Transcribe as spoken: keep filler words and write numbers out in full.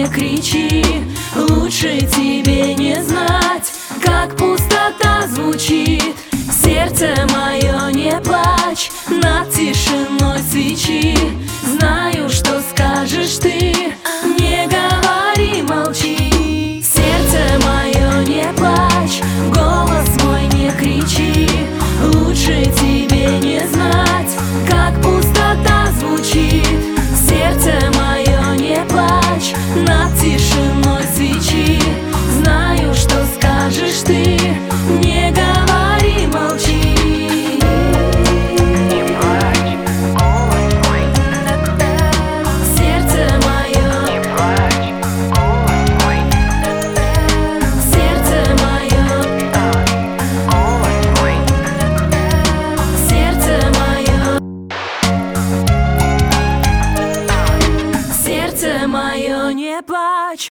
не кричи, лучше тебе не знать, как пустота звучит. Сердце мое, не плачь над тишиной свечи. Знаю, что скажешь ты, не говори, молчи. Сердце мое, не плачь, голос мой не кричи, лучше тебе не знать, как пустота звучит. Сердце мое, не плачь над тишиной свечи. Знаю, что скажешь ты, не говори, молчи. Сердце мое, не плачь,